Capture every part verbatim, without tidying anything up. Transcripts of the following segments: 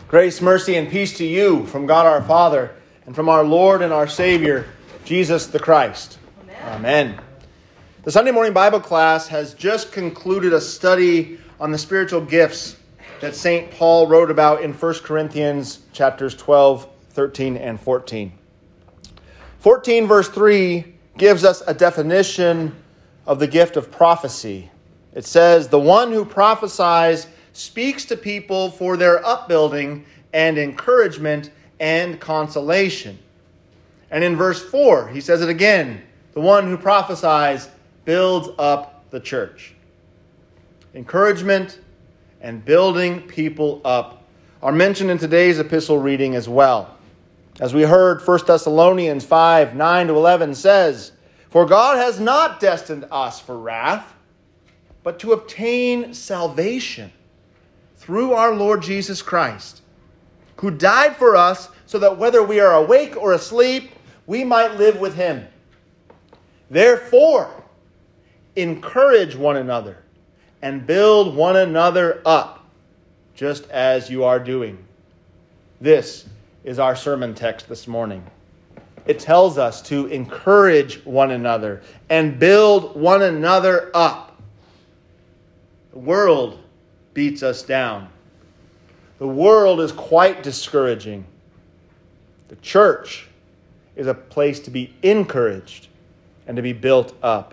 Grace, mercy, and peace to you from God our Father and from our Lord and our Savior, Jesus the Christ. Amen. Amen. The Sunday morning Bible class has just concluded a study on the spiritual gifts that Saint Paul wrote about in First Corinthians chapters twelve, thirteen, and fourteen. fourteen verse three gives us a definition of the gift of prophecy. It says, "The one who prophesies speaks to people for their upbuilding and encouragement and consolation." And in verse four, he says it again, "The one who prophesies builds up the church." Encouragement and building people up are mentioned in today's epistle reading as well. As we heard, First Thessalonians five, nine to eleven says, "For God has not destined us for wrath, but to obtain salvation through our Lord Jesus Christ, who died for us so that whether we are awake or asleep, we might live with him. Therefore, encourage one another and build one another up, just as you are doing." This is our sermon text this morning. It tells us to encourage one another and build one another up. The world beats us down. The world is quite discouraging. The church is a place to be encouraged and to be built up.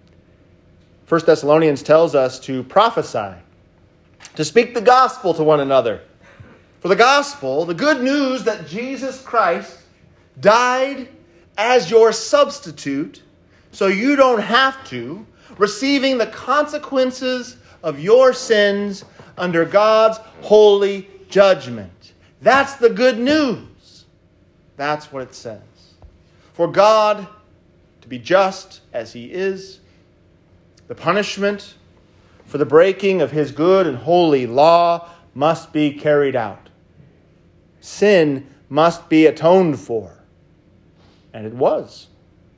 First Thessalonians tells us to prophesy, to speak the gospel to one another. For the gospel, the good news that Jesus Christ died as your substitute so you don't have to, receiving the consequences of your sins under God's holy judgment. That's the good news. That's what it says. For God to be just as he is, the punishment for the breaking of his good and holy law must be carried out. Sin must be atoned for. And it was.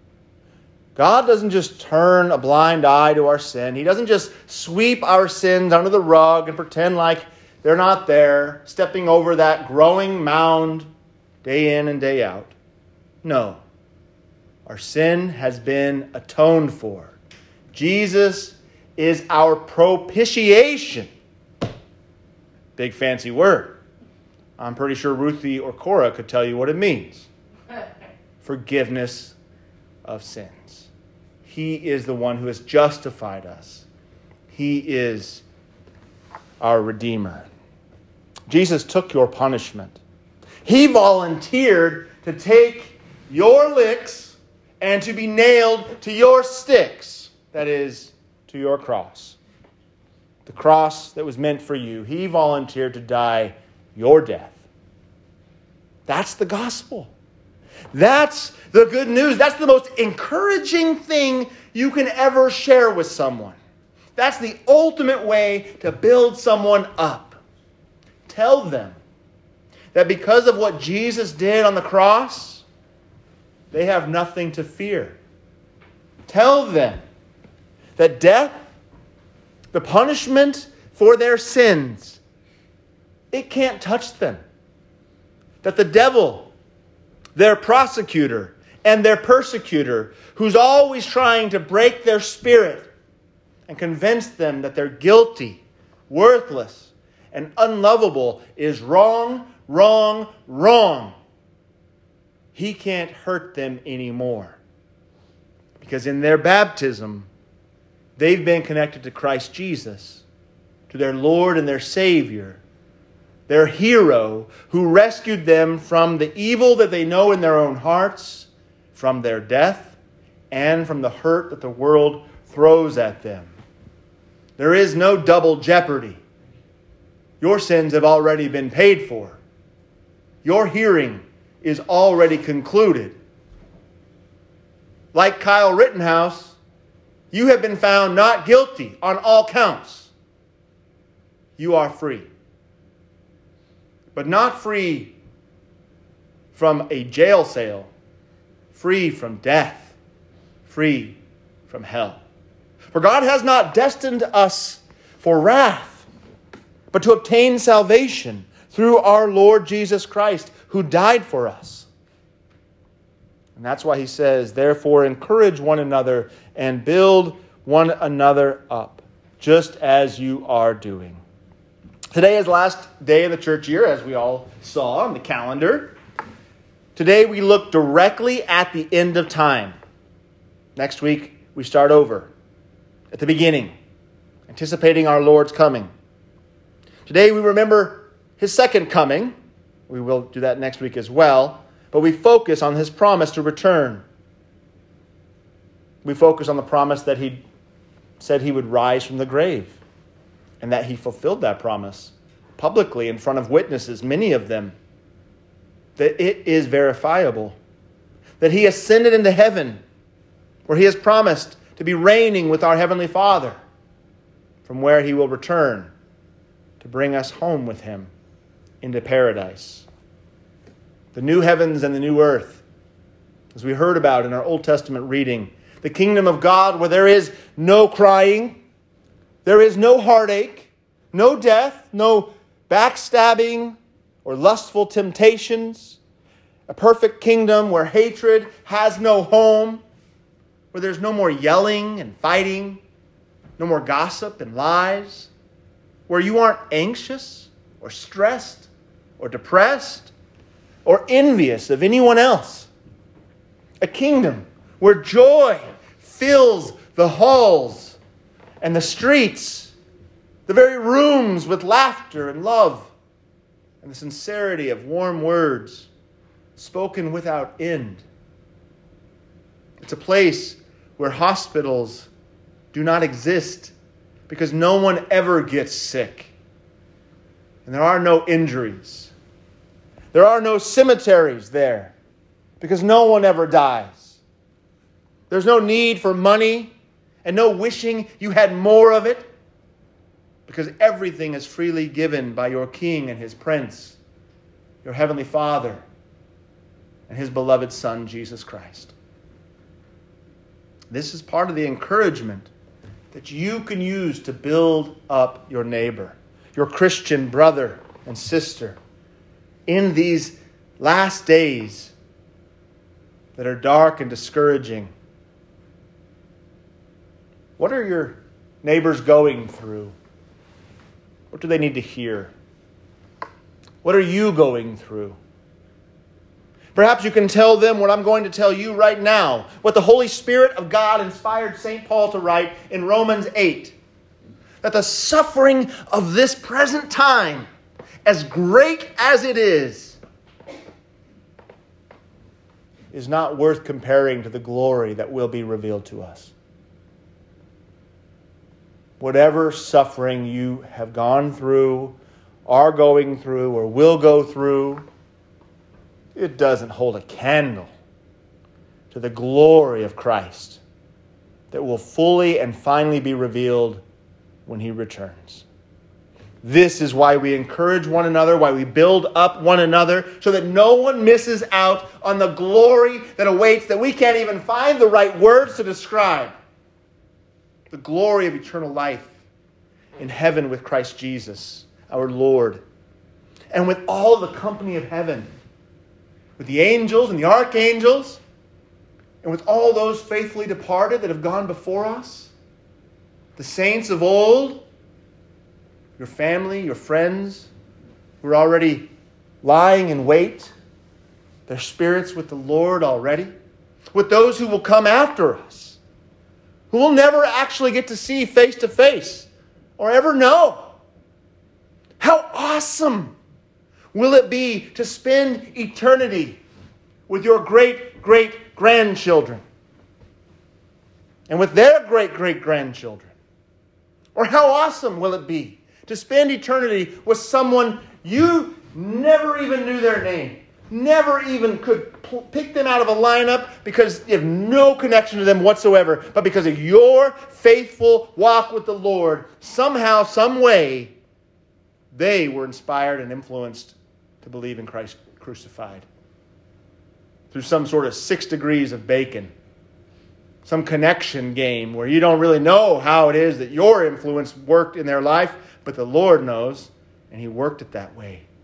God doesn't just turn a blind eye to our sin. He doesn't just sweep our sins under the rug and pretend like they're not there, stepping over that growing mound day in and day out. No. Our sin has been atoned for. Jesus is our propitiation. Big fancy word. I'm pretty sure Ruthie or Cora could tell you what it means. Forgiveness of sins. He is the one who has justified us. He is our Redeemer. Jesus took your punishment. He volunteered to take your licks and to be nailed to your sticks. That is, to your cross. The cross that was meant for you. He volunteered to die your death. That's the gospel. That's the good news. That's the most encouraging thing you can ever share with someone. That's the ultimate way to build someone up. Tell them that because of what Jesus did on the cross, they have nothing to fear. Tell them that death, the punishment for their sins, it can't touch them. That the devil, their prosecutor and their persecutor, who's always trying to break their spirit and convince them that they're guilty, worthless, and unlovable, is wrong, wrong, wrong. He can't hurt them anymore. Because in their baptism, they've been connected to Christ Jesus, to their Lord and their Savior, their hero who rescued them from the evil that they know in their own hearts, from their death, and from the hurt that the world throws at them. There is no double jeopardy. Your sins have already been paid for. Your hearing is already concluded. Like Kyle Rittenhouse, you have been found not guilty on all counts. You are free. But not free from a jail cell, free from death, free from hell. For God has not destined us for wrath, but to obtain salvation through our Lord Jesus Christ, who died for us. And that's why he says, therefore, encourage one another and build one another up, just as you are doing. Today is the last day of the church year, as we all saw on the calendar. Today we look directly at the end of time. Next week we start over at the beginning, anticipating our Lord's coming. Today we remember his second coming. We will do that next week as well. But we focus on his promise to return. We focus on the promise that he said he would rise from the grave, and that he fulfilled that promise publicly in front of witnesses, many of them, that it is verifiable, that he ascended into heaven, where he has promised to be reigning with our Heavenly Father, from where he will return to bring us home with him into paradise. The new heavens and the new earth, as we heard about in our Old Testament reading, the kingdom of God where there is no crying, there is no heartache, no death, no backstabbing or lustful temptations, a perfect kingdom where hatred has no home, where there's no more yelling and fighting, no more gossip and lies, where you aren't anxious or stressed or depressed or envious of anyone else. A kingdom where joy fills the halls and the streets, the very rooms with laughter and love and the sincerity of warm words spoken without end. It's a place where hospitals do not exist because no one ever gets sick. And there are no injuries. There are no cemeteries there because no one ever dies. There's no need for money and no wishing you had more of it because everything is freely given by your King and his Prince, your Heavenly Father, and his beloved Son, Jesus Christ. This is part of the encouragement that you can use to build up your neighbor, your Christian brother and sister, in these last days that are dark and discouraging. What are your neighbors going through? What do they need to hear? What are you going through? Perhaps you can tell them what I'm going to tell you right now, what the Holy Spirit of God inspired Saint Paul to write in Romans eight. That the suffering of this present time, as great as it is, is not worth comparing to the glory that will be revealed to us. Whatever suffering you have gone through, are going through, or will go through, it doesn't hold a candle to the glory of Christ that will fully and finally be revealed when he returns. This is why we encourage one another, why we build up one another, so that no one misses out on the glory that awaits that we can't even find the right words to describe. The glory of eternal life in heaven with Christ Jesus, our Lord, and with all the company of heaven, with the angels and the archangels, and with all those faithfully departed that have gone before us, the saints of old, your family, your friends who are already lying in wait, their spirits with the Lord already, with those who will come after us, who we'll never actually get to see face to face or ever know. How awesome will it be to spend eternity with your great-great-grandchildren and with their great-great-grandchildren? Or how awesome will it be to spend eternity with someone you never even knew their name, never even could p- pick them out of a lineup because you have no connection to them whatsoever, but because of your faithful walk with the Lord, somehow, some way, they were inspired and influenced to believe in Christ crucified. Through some sort of six degrees of bacon. Some connection game where you don't really know how it is that your influence worked in their life, but the Lord knows, and he worked it that way.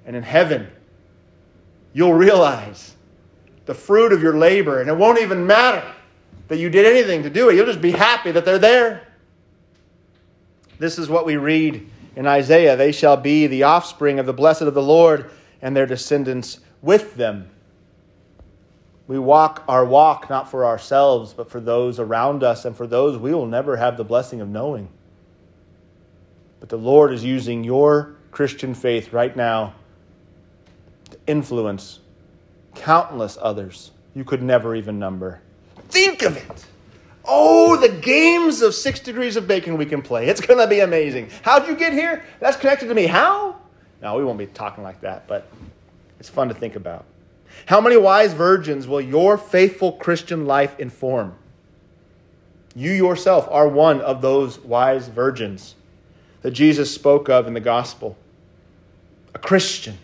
And in heaven, you'll realize the fruit of your labor, and it won't even matter that you did anything to do it. You'll just be happy that they're there. This is what we read in Isaiah. They shall be the offspring of the blessed of the Lord, and their descendants with them. We walk our walk not for ourselves, but for those around us, and for those we will never have the blessing of knowing. But the Lord is using your Christian faith right now to influence countless others you could never even number. Think of it. Oh, the games of six degrees of bacon we can play. It's going to be amazing. How'd you get here? That's connected to me. How? No, we won't be talking like that, but it's fun to think about. How many wise virgins will your faithful Christian life inform? You yourself are one of those wise virgins that Jesus spoke of in the gospel. A Christian.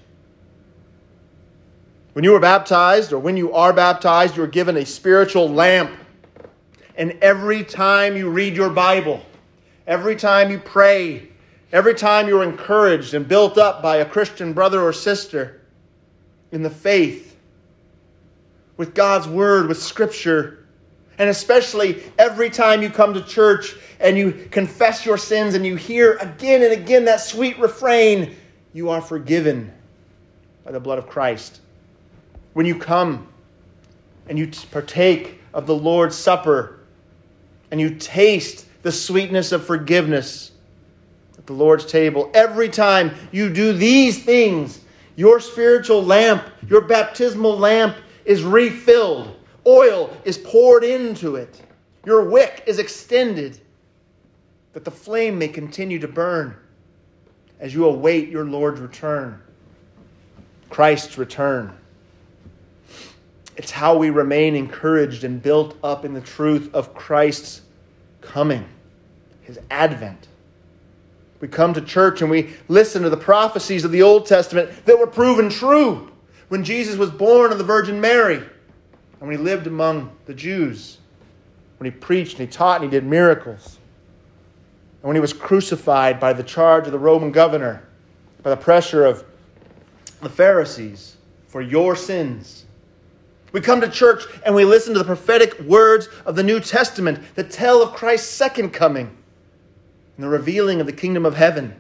When you were baptized, or when you are baptized, you are given a spiritual lamp. And every time you read your Bible, every time you pray, every time you're encouraged and built up by a Christian brother or sister in the faith, with God's Word, with Scripture, and especially every time you come to church and you confess your sins and you hear again and again that sweet refrain, you are forgiven by the blood of Christ. When you come and you partake of the Lord's Supper and you taste the sweetness of forgiveness at the Lord's table, every time you do these things, your spiritual lamp, your baptismal lamp is refilled. Oil is poured into it. Your wick is extended that the flame may continue to burn as you await your Lord's return, Christ's return. It's how we remain encouraged and built up in the truth of Christ's coming, His advent. We come to church and we listen to the prophecies of the Old Testament that were proven true when Jesus was born of the Virgin Mary and when He lived among the Jews, when He preached and He taught and He did miracles, and when He was crucified by the charge of the Roman governor, by the pressure of the Pharisees for your sins. We come to church and we listen to the prophetic words of the New Testament that tell of Christ's second coming and the revealing of the kingdom of heaven.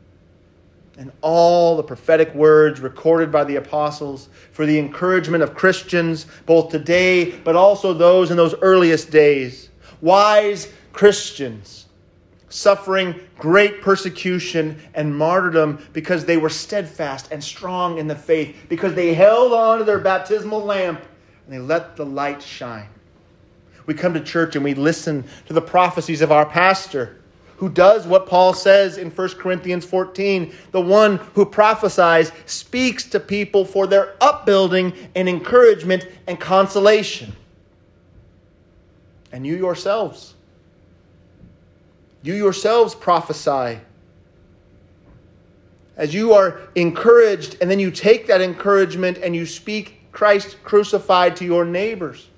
And all the prophetic words recorded by the apostles for the encouragement of Christians, both today but also those in those earliest days. Wise Christians suffering great persecution and martyrdom because they were steadfast and strong in the faith, because they held on to their baptismal lamp and they let the light shine. We come to church and we listen to the prophecies of our pastor, who does what Paul says in First Corinthians fourteen. The one who prophesies speaks to people for their upbuilding and encouragement and consolation. And you yourselves, you yourselves prophesy. As you are encouraged, and then you take that encouragement and you speak Christ crucified to your neighbors.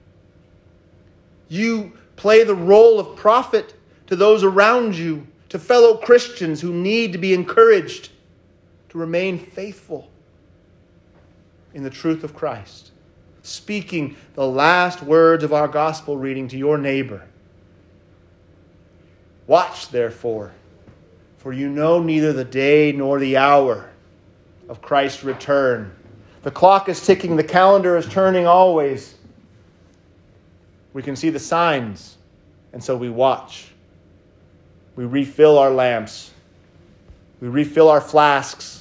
You play the role of prophet to those around you, to fellow Christians who need to be encouraged to remain faithful in the truth of Christ, speaking the last words of our gospel reading to your neighbor. Watch, therefore, for you know neither the day nor the hour of Christ's return. The clock is ticking, the calendar is turning always. We can see the signs, and so we watch. We refill our lamps. We refill our flasks.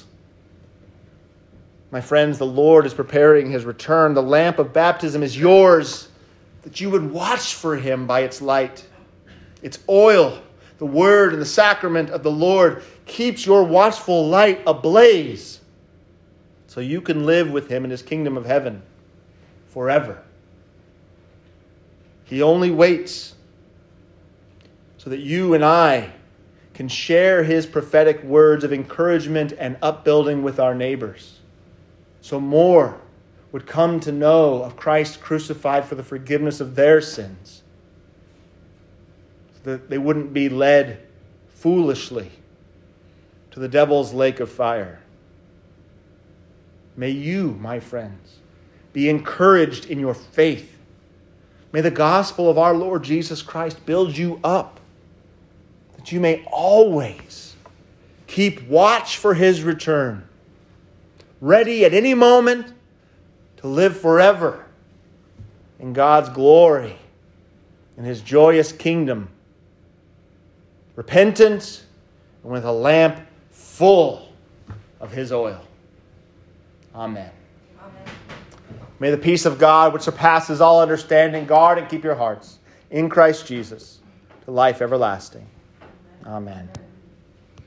My friends, the Lord is preparing His return. The lamp of baptism is yours, that you would watch for Him by its light. Its oil, the word and the sacrament of the Lord, keeps your watchful light ablaze, so you can live with Him in His kingdom of heaven forever. He only waits so that you and I can share His prophetic words of encouragement and upbuilding with our neighbors, so more would come to know of Christ crucified for the forgiveness of their sins, so that they wouldn't be led foolishly to the devil's lake of fire. May you, my friends, be encouraged in your faith. May the gospel of our Lord Jesus Christ build you up, that you may always keep watch for his return, ready at any moment to live forever in God's glory, in his joyous kingdom, repentant and with a lamp full of his oil. Amen. Amen. May the peace of God, which surpasses all understanding, guard and keep your hearts in Christ Jesus to life everlasting. Amen.